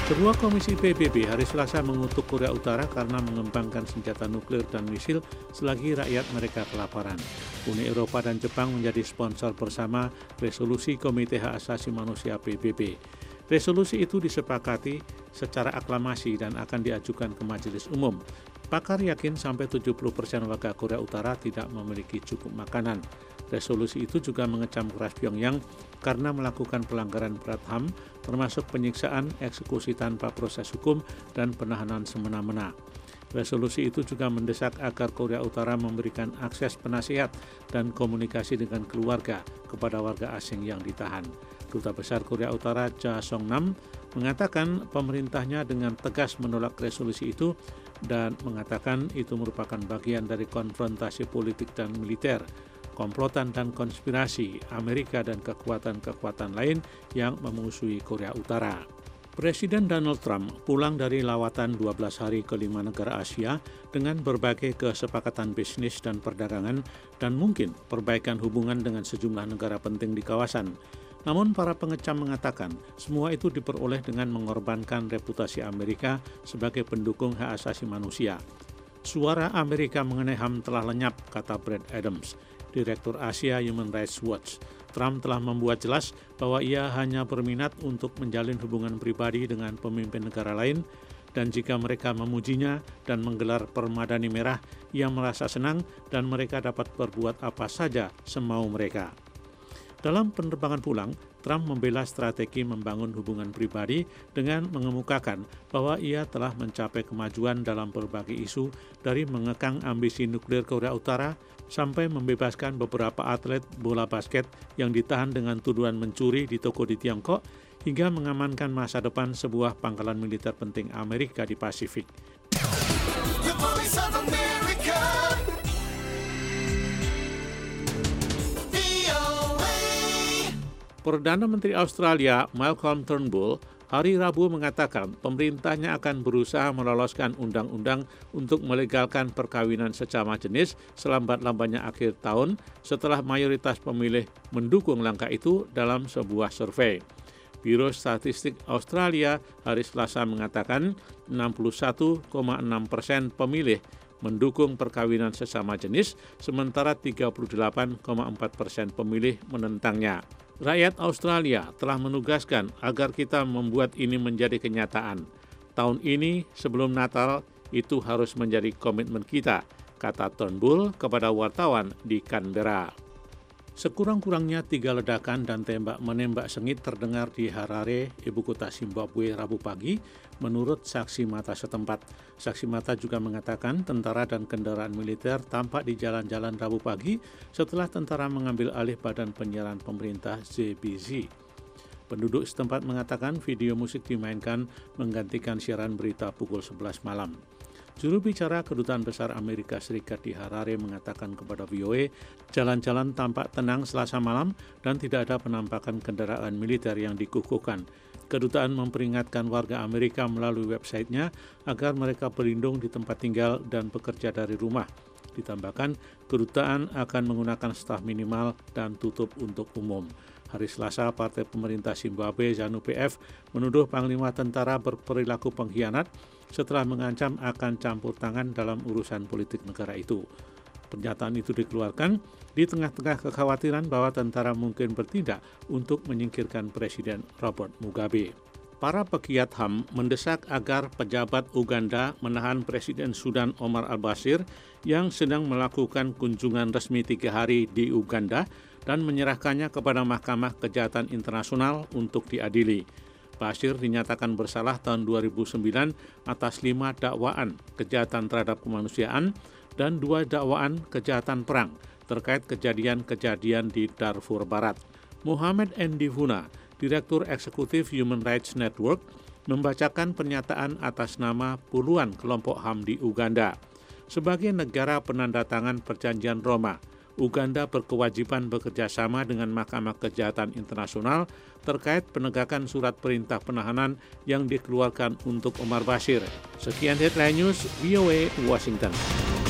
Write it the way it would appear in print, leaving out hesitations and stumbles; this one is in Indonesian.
Ketua Komisi PBB hari Selasa mengutuk Korea Utara karena mengembangkan senjata nuklir dan misil selagi rakyat mereka kelaparan. Uni Eropa dan Jepang menjadi sponsor bersama resolusi Komite Hak Asasi Manusia PBB. Resolusi itu disepakati secara aklamasi dan akan diajukan ke Majelis Umum. Pakar yakin sampai 70% warga Korea Utara tidak memiliki cukup makanan. Resolusi itu juga mengecam keras Pyongyang karena melakukan pelanggaran berat HAM, termasuk penyiksaan, eksekusi tanpa proses hukum, dan penahanan semena-mena. Resolusi itu juga mendesak agar Korea Utara memberikan akses penasihat dan komunikasi dengan keluarga kepada warga asing yang ditahan. Duta Besar Korea Utara Cha Song-nam mengatakan pemerintahnya dengan tegas menolak resolusi itu dan mengatakan itu merupakan bagian dari konfrontasi politik dan militer, komplotan dan konspirasi Amerika dan kekuatan-kekuatan lain yang memusuhi Korea Utara. Presiden Donald Trump pulang dari lawatan 12 hari ke 5 negara Asia dengan berbagai kesepakatan bisnis dan perdagangan dan mungkin perbaikan hubungan dengan sejumlah negara penting di kawasan. Namun para pengecam mengatakan semua itu diperoleh dengan mengorbankan reputasi Amerika sebagai pendukung hak asasi manusia. Suara Amerika mengenai HAM telah lenyap, kata Brad Adams, Direktur Asia Human Rights Watch. Trump telah membuat jelas bahwa ia hanya berminat untuk menjalin hubungan pribadi dengan pemimpin negara lain, dan jika mereka memujinya dan menggelar permadani merah, ia merasa senang dan mereka dapat berbuat apa saja semau mereka. Dalam penerbangan pulang, Trump membela strategi membangun hubungan pribadi dengan mengemukakan bahwa ia telah mencapai kemajuan dalam berbagai isu, dari mengekang ambisi nuklir Korea Utara sampai membebaskan beberapa atlet bola basket yang ditahan dengan tuduhan mencuri di toko di Tiongkok, hingga mengamankan masa depan sebuah pangkalan militer penting Amerika di Pasifik. Perdana Menteri Australia Malcolm Turnbull hari Rabu mengatakan pemerintahnya akan berusaha meloloskan undang-undang untuk melegalkan perkawinan sesama jenis selambat-lambatnya akhir tahun setelah mayoritas pemilih mendukung langkah itu dalam sebuah survei. Biro Statistik Australia hari Selasa mengatakan 61,6% pemilih mendukung perkawinan sesama jenis, sementara 38,4% pemilih menentangnya. Rakyat Australia telah menugaskan agar kita membuat ini menjadi kenyataan. Tahun ini sebelum Natal itu harus menjadi komitmen kita, kata Turnbull kepada wartawan di Canberra. Sekurang-kurangnya 3 ledakan dan tembak-menembak sengit terdengar di Harare, ibu kota Zimbabwe, Rabu pagi, menurut saksi mata setempat. Saksi mata juga mengatakan tentara dan kendaraan militer tampak di jalan-jalan Rabu pagi setelah tentara mengambil alih badan penyiaran pemerintah ZBZ. Penduduk setempat mengatakan video musik dimainkan menggantikan siaran berita pukul 11 malam. Juru bicara Kedutaan Besar Amerika Serikat di Harare mengatakan kepada VOA, jalan-jalan tampak tenang Selasa malam dan tidak ada penampakan kendaraan militer yang dikukuhkan. Kedutaan memperingatkan warga Amerika melalui websitenya agar mereka berlindung di tempat tinggal dan bekerja dari rumah. Ditambahkan, kedutaan akan menggunakan staf minimal dan tutup untuk umum. Hari Selasa, Partai Pemerintah Zimbabwe ZANU-PF menuduh Panglima Tentara berperilaku pengkhianat setelah mengancam akan campur tangan dalam urusan politik negara itu. Pernyataan itu dikeluarkan di tengah-tengah kekhawatiran bahwa tentara mungkin bertindak untuk menyingkirkan Presiden Robert Mugabe. Para pegiat HAM mendesak agar pejabat Uganda menahan Presiden Sudan Omar al-Bashir yang sedang melakukan kunjungan resmi 3 hari di Uganda dan menyerahkannya kepada Mahkamah Kejahatan Internasional untuk diadili. Bashir dinyatakan bersalah tahun 2009 atas 5 dakwaan kejahatan terhadap kemanusiaan dan 2 dakwaan kejahatan perang terkait kejadian-kejadian di Darfur Barat. Muhammad Ndivuna, Direktur Eksekutif Human Rights Network, membacakan pernyataan atas nama puluhan kelompok HAM di Uganda. Sebagai negara penandatangan Perjanjian Roma, Uganda berkewajiban bekerja sama dengan Mahkamah Kejahatan Internasional terkait penegakan surat perintah penahanan yang dikeluarkan untuk Omar Bashir. Sekian Headline News, VOA Washington.